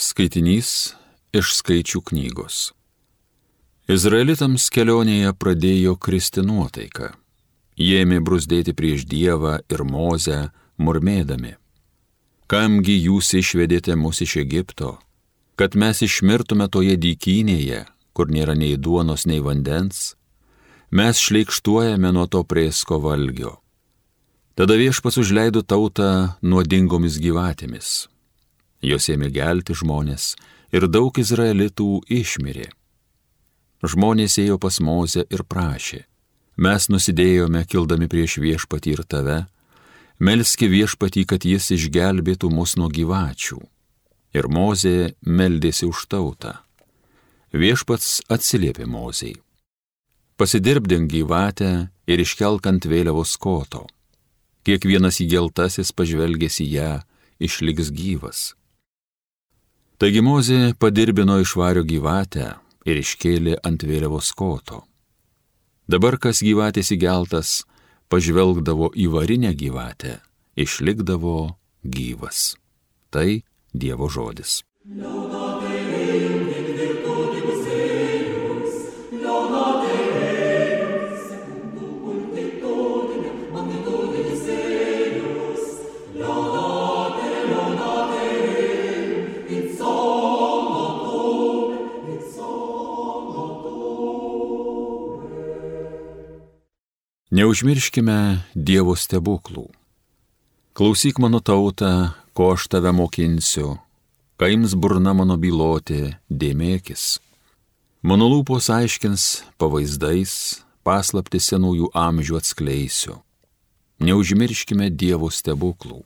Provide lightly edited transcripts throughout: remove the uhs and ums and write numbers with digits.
Skaitinys iš Skaičių knygos. Izraelitams kelionėje pradėjo kristi nuotaika. Jie ėmė bruzdėti prieš Dievą ir Mozę, murmėdami: Kamgi jūs išvedėte mus iš Egipto, kad mes išmirtume toje dykynėje, kur nėra nei duonos, nei vandens? Mes šleikštuojame nuo to prėsko valgio. Tada Viešpats užleido tautą nuodingomis gyvatėmis. Jos ėmė gelti žmonės ir daug izraelitų išmirė. Žmonės ėjo pas Mozę ir prašė: Mes nusidėjome kildami prieš Viešpatį ir tave, melski Viešpatį, kad jis išgelbėtų mus nuo gyvačių. Ir Mozė meldėsi už tautą. Viešpats atsiliepė Mozei: Pasidirbdink gyvatę ir iškelk ant vėliavos koto. Kiekvienas įgeltasis pažvelgęs į ją išliks gyvas. Taigi Mozė padirbino iš vario gyvatę ir iškėlė ant vėliavos koto. Dabar kas gyvatės įgeltas pažvelgdavo į varinę gyvatę, išlikdavo gyvas. Tai Dievo žodis. Neužmirškime Dievo stebuklų. Klausyk mano tauta, ko aš tave mokinsiu, kaims burna mano byloti, dėmėkis. Mano lūpos aiškins pavaizdais, paslaptį senųjų amžių atskleisiu. Neužmirškime Dievo stebuklų.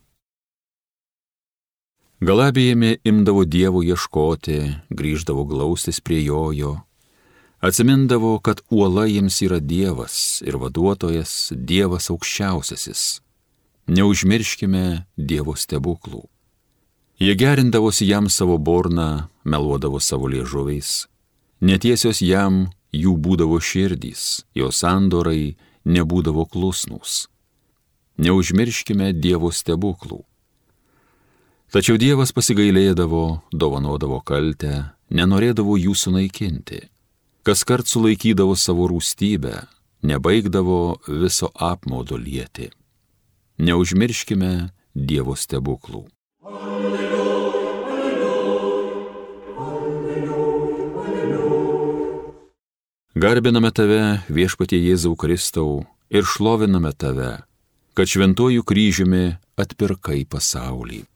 Galabėjami imdavo Dievo ieškoti, grįždavo glaustis prie jojo. Atsimindavo, kad uola jiems yra Dievas ir vaduotojas, Dievas aukščiausiasis. Neužmirškime Dievo stebuklų. Jie gerindavosi jam savo burną, meluodavo savo liežuviais. Netiesios jam jų būdavo širdys, jo sandorai nebūdavo klusnūs. Neužmirškime Dievo stebuklų. Tačiau Dievas pasigailėdavo, dovanodavo kaltę, nenorėdavo jų sunaikinti. Kaskart sulaikydavo savo rūstybę, nebaigdavo viso apmaudo lieti. Neužmirškime Dievo stebuklų. Garbiname tave, Viešpatie Jėzau Kristau, ir šloviname tave, kad šventuoju kryžiumi atpirkai pasaulį.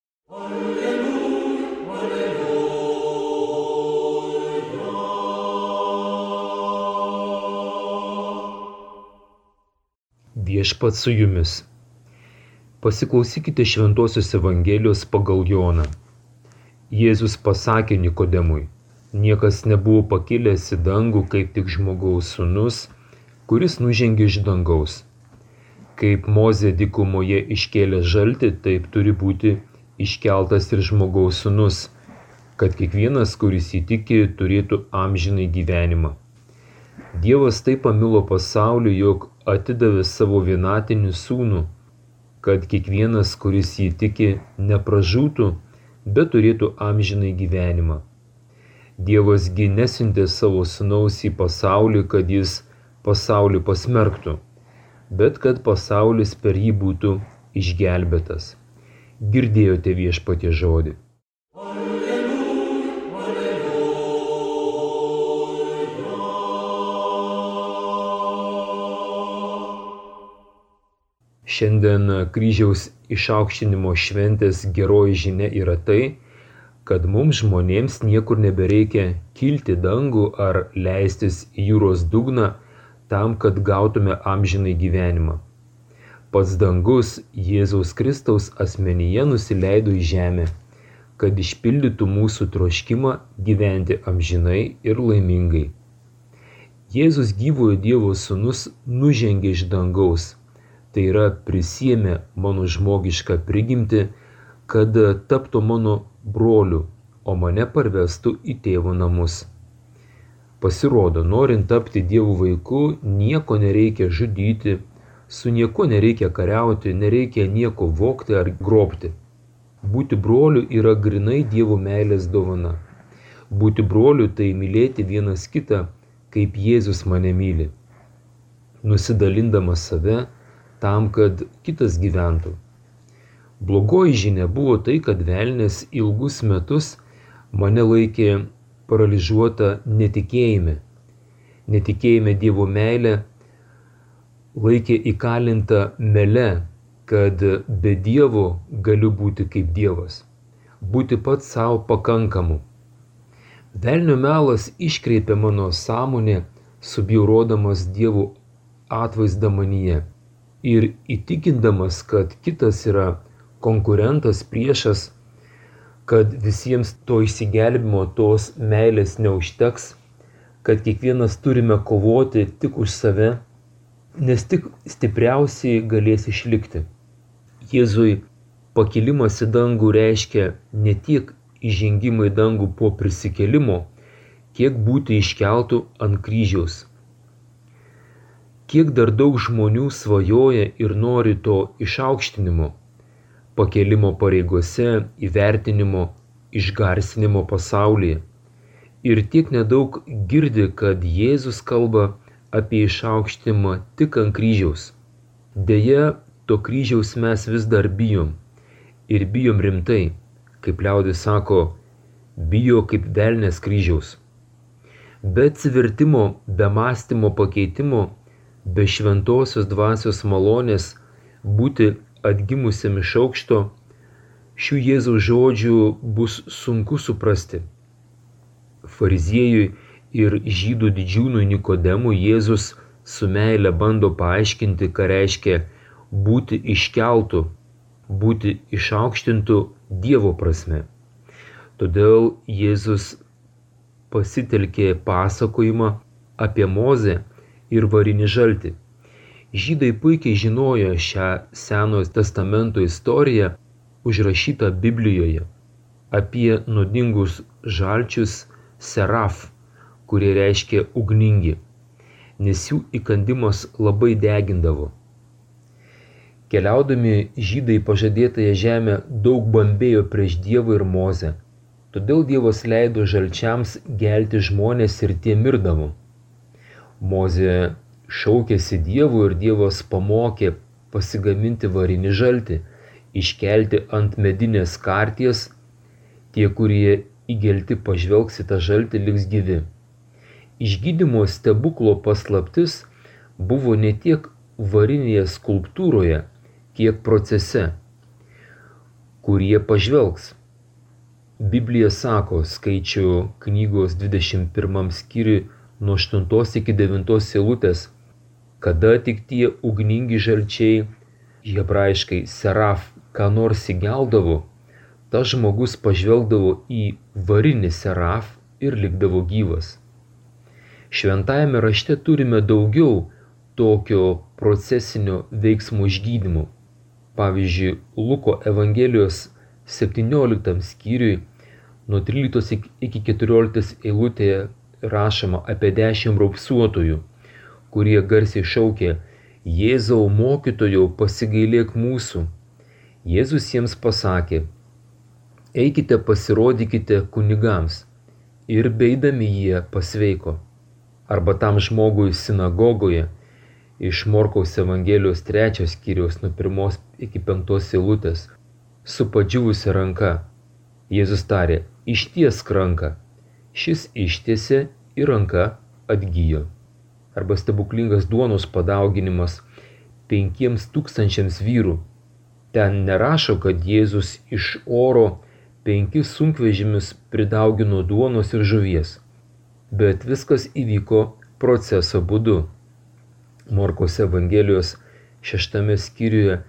Viešpats su jumis. Pasiklausykite Šventosios Evangelijos pagal Joną. Jėzus pasakė Nikodemui: Niekas nebuvo pakilęs į dangų kaip tik žmogaus sūnus, kuris nužengė iš dangaus. Kaip Mozė dykumoje iškėlė žaltį, taip turi būti iškeltas ir žmogaus sūnus, kad kiekvienas, kuris įtiki, turėtų amžinai gyvenimą. Dievas taip pamilo pasaulį, jog atidavė savo vienatinį sūnų, kad kiekvienas, kuris jį tiki, nepražūtų, bet turėtų amžinai gyvenimą. Dievas gi nesiuntė savo sūnaus į pasaulį, kad jis pasaulį pasmerktų, bet kad pasaulis per jį būtų išgelbėtas. Girdėjote Viešpaties žodį. Šiandien kryžiaus išaukštinimo šventės geroji žinia yra tai, kad mums žmonėms niekur nebereikia kilti dangų ar leistis į jūros dugną tam, kad gautume amžinai gyvenimą. Pats dangus Jėzaus Kristaus asmenyje nusileido į žemę, kad išpildytų mūsų troškimą gyventi amžinai ir laimingai. Jėzus gyvojo Dievo sūnus nužengė iš dangaus. Tai yra prisiėmė mano žmogišką prigimtį, kad taptų mano broliu, o mane parvestų į tėvo namus. Pasirodo, norint tapti Dievo vaiku, nieko nereikia žudyti, su niekuo nereikia kariauti, nereikia nieko vogti ar grobti. Būti broliu yra grinai Dievo meilės dovana. Būti broliu tai mylėti vienas kitą, kaip Jėzus mane myli, nusidalindamas save tam, kad kitas gyventų. Blogoji žinia buvo tai, kad velnias ilgus metus mane laikė paralyžiuota netikėjime. Netikėjime Dievo meilę laikė įkalinta mele, kad be Dievo galiu būti kaip Dievas, būti pats savo pakankamu. Velnio melas iškreipė mano sąmonę, subjaurodamas Dievo atvaizdą manyje ir įtikindamas, kad kitas yra konkurentas, priešas, kad visiems to išsigelbimo, tos meilės neužteks, kad kiekvienas turime kovoti tik už save, nes tik stipriausiai galės išlikti. Jėzui pakilimas į dangų reiškia ne tiek įžengimą į dangų po prisikėlimo, kiek būti iškeltų ant kryžiaus. Kiek dar daug žmonių svajoja ir nori to išaukštinimo, pakėlimo pareigose, įvertinimo, išgarsinimo pasaulyje. Ir tiek nedaug girdi, kad Jėzus kalba apie išaukštinimą tik ant kryžiaus. Deja, to kryžiaus mes vis dar bijom. Ir bijom rimtai, kaip liaudis sako, bijo kaip velnias kryžiaus. Be atsivertimo, be mąstymo pakeitimo, be šventosios dvasios malonės būti atgimusiam iš aukšto, šių Jėzaus žodžių bus sunku suprasti. Fariziejui ir žydų didžiūnui Nikodemui Jėzus su meile bando paaiškinti, ką reiškia būti iškeltu, būti išaukštintu Dievo prasme. Todėl Jėzus pasitelkė pasakojimą apie Mozę ir varinį žaltį. Žydai puikiai žinojo šią Senojo testamento istoriją užrašytą Biblijoje apie nuodingus žalčius seraf, kurie reiškia ugningi, nes jų įkandimas labai degindavo. Keliaudami žydai pažadėtąją žemę daug bambėjo prieš Dievą ir Mozę, todėl Dievas leido žalčiams gelti žmonės ir tie mirdavo. Mozė šaukėsi Dievo ir Dievas pamokė pasigaminti varinį žaltį, iškelti ant medinės karties, tie, kurie įgelti pažvelgs į tą žaltį, liks gyvi. Išgydymo stebuklo paslaptis buvo ne tiek varinėje skulptūroje, kiek procese, kurie pažvelgs. Biblija sako, skaičių knygos 21 skyriui nuo 8 iki 9 eilutės, kada tik tie ugningi žalčiai, hebrajiškai seraf, ką nors įgeldavo, tas žmogus pažvelgdavo į varinį seraf ir likdavo gyvas. Šventajame rašte turime daugiau tokio procesinio veiksmo išgydymo. Pavyzdžiui, Luko Evangelijos 17 skyriui nuo 13 iki 14 eilutėje rašoma apie 10 raupsuotojų, kurie garsiai šaukė: Jėzau, mokytojau, pasigailėk mūsų. Jėzus jiems pasakė: eikite pasirodykite kunigams. Ir beidami jie pasveiko. Arba tam žmogui sinagogoje iš Morkaus Evangelijos 3 skyriaus nuo 1 iki 5 eilutės su padžiūvusia ranka. Jėzus tarė: ištiesk ranką. Šis ištiesė ir ranka atgijo. Arba stebuklingas duonos padauginimas 5000 vyrų. Ten nerašo, kad Jėzus iš oro 5 sunkvežimius pridaugino duonos ir žuvies, bet viskas įvyko proceso būdu. Morkaus Evangelijos 6 skyriuje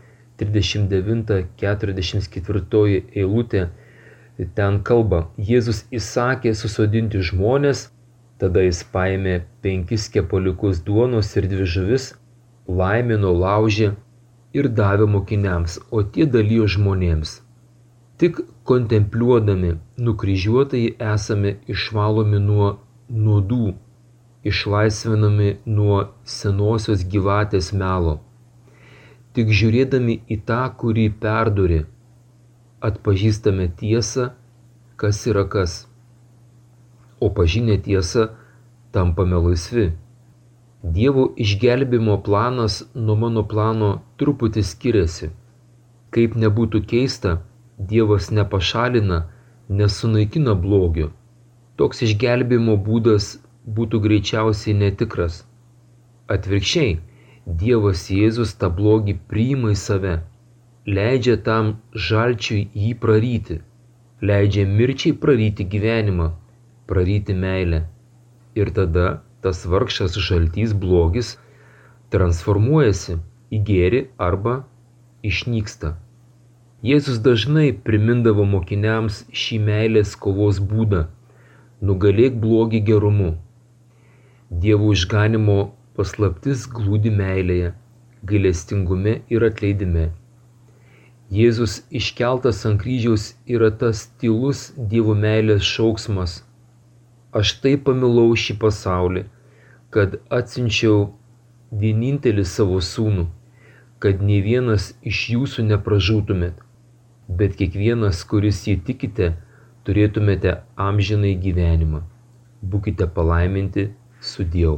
39-44 eilutė ten kalba: Jėzus įsakė susodinti žmones, tada jis paėmė 5 kepaliukus duonos ir 2 žuvis, laimino, laužė ir davė mokiniams, o tie dalijo žmonėms. Tik kontempliuodami nukryžiuotąjį esame išvalomi nuo nuodų, išlaisvinami nuo senosios gyvatės melo. Tik žiūrėdami į tą, kurį perdūrė, atpažįstame tiesą, kas yra kas. O pažinę tiesą tampame laisvi. Dievo išgelbimo planas nuo mano plano truputį skiriasi. Kaip nebūtų keista, Dievas nepašalina, nesunaikina blogio. Toks išgelbimo būdas būtų greičiausiai netikras. Atvirkščiai, Dievas Jėzus tą blogį priima į save, leidžia tam žalčiui jį praryti, leidžia mirčiai praryti gyvenimą, praryti meilę. Ir tada tas vargšas žaltys blogis transformuojasi į gėrį arba išnyksta. Jėzus dažnai primindavo mokiniams šį meilės kovos būdą – nugalėk blogį gerumu. Dievo išganimo paslaptis glūdi meilėje, gailestingume ir atleidime. Jėzus iškeltas ant kryžiaus yra tas tylus Dievo meilės šauksmas. Aš taip pamilau šį pasaulį, kad atsiunčiau vienintelį savo sūnų, kad nė vienas iš jūsų nepražūtumėt, bet kiekvienas, kuris jį tikite, turėtumėte amžinai gyvenimą. Būkite palaiminti sudieu.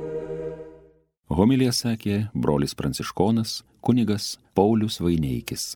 Homiliją sakė brolis pranciškonas kunigas Paulius Vaineikis.